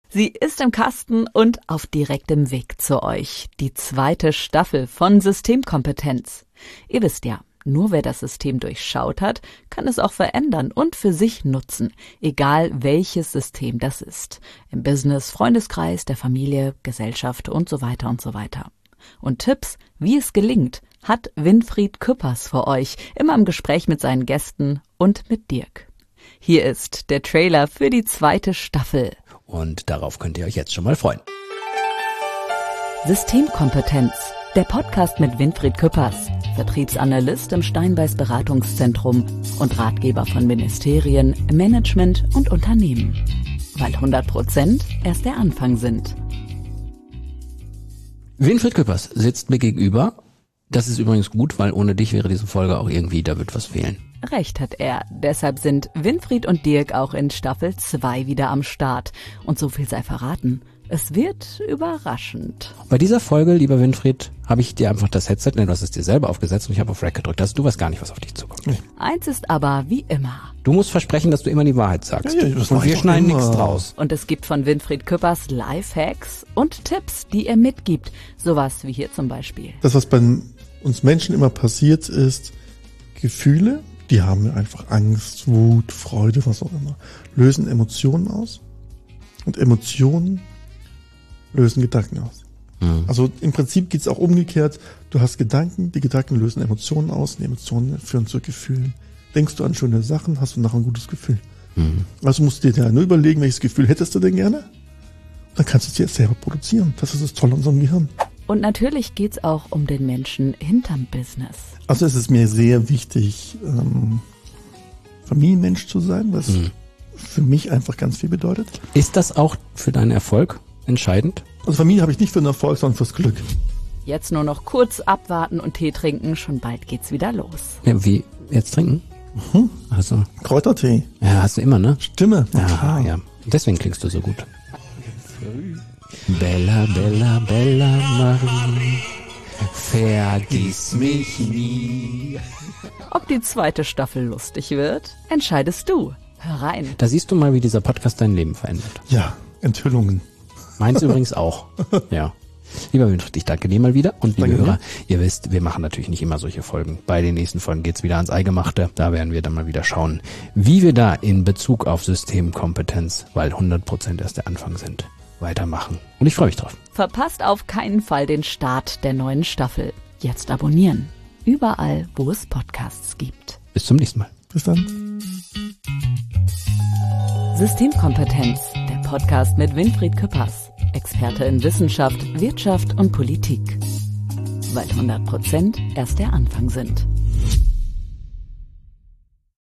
Sie ist im Kasten und auf direktem Weg zu euch. Die 2. Staffel von Systemkompetenz. Ihr wisst ja, nur wer das System durchschaut hat, kann es auch verändern und für sich nutzen. Egal welches System das ist. Im Business, Freundeskreis, der Familie, Gesellschaft und so weiter und so weiter. Und Tipps, wie es gelingt, hat Winfried Küppers für euch. Immer im Gespräch mit seinen Gästen und mit Dirk. Hier ist der Trailer für die 2. Staffel. Und darauf könnt ihr euch jetzt schon mal freuen. Systemkompetenz, der Podcast mit Winfried Küppers, Vertriebsanalyst im Steinbeis Beratungszentrum und Ratgeber von Ministerien, Management und Unternehmen. Weil 100% erst der Anfang sind. Winfried Küppers sitzt mir gegenüber. Das ist übrigens gut, weil ohne dich wäre diese Folge auch irgendwie, da wird was fehlen. Recht hat er. Deshalb sind Winfried und Dirk auch in Staffel 2 wieder am Start. Und so viel sei verraten. Es wird überraschend. Bei dieser Folge, lieber Winfried, habe ich dir einfach das Headset, du hast es dir selber aufgesetzt und ich habe auf Rec gedrückt. Also du weißt gar nicht, was auf dich zukommt. Eins ist aber wie immer. Du musst versprechen, dass du immer die Wahrheit sagst. Ja, das und wir schneiden nichts draus. Und es gibt von Winfried Küppers Lifehacks und Tipps, die er mitgibt. Sowas wie hier zum Beispiel. Das, was bei uns Menschen immer passiert, ist Gefühle, die haben wir einfach Angst, Wut, Freude, was auch immer, lösen Emotionen aus. Und Emotionen lösen Gedanken aus. Mhm. Also im Prinzip geht's auch umgekehrt. Du hast Gedanken, die Gedanken lösen Emotionen aus, und die Emotionen führen zu Gefühlen. Denkst du an schöne Sachen, hast du nachher ein gutes Gefühl. Mhm. Also musst du dir ja nur überlegen, welches Gefühl hättest du denn gerne? Dann kannst du es dir selber produzieren. Das ist das Tolle an unserem Gehirn. Und natürlich geht's auch um den Menschen hinterm Business. Also es ist mir sehr wichtig, Familienmensch zu sein, was für mich einfach ganz viel bedeutet. Ist das auch für deinen Erfolg entscheidend? Also Familie habe ich nicht für den Erfolg, sondern fürs Glück. Jetzt nur noch kurz abwarten und Tee trinken, schon bald geht's wieder los. Ja, wie? Jetzt trinken? Also, Kräutertee. ja, hast du immer, ne? Stimme. Ja, ja. Deswegen klingst du so gut. Bella, Bella, Bella Marie, vergiss mich nie. Ob die 2. Staffel lustig wird, entscheidest du. Hör rein. Da siehst du mal, wie dieser Podcast dein Leben verändert. Ja, Enthüllungen. Meins übrigens auch. Ja. Lieber Winfried, ich danke dir mal wieder. Und liebe Danke. Hörer, ihr wisst, wir machen natürlich nicht immer solche Folgen. Bei den nächsten Folgen geht's wieder ans Eingemachte. Da werden wir dann mal wieder schauen, wie wir da in Bezug auf Systemkompetenz, weil 100% erst der Anfang sind, weitermachen. Und ich freue mich drauf. Verpasst auf keinen Fall den Start der neuen Staffel. Jetzt abonnieren. Überall, wo es Podcasts gibt. Bis zum nächsten Mal. Bis dann. Systemkompetenz, der Podcast mit Winfried Küppers. Experte in Wissenschaft, Wirtschaft und Politik. Weil 100% erst der Anfang sind.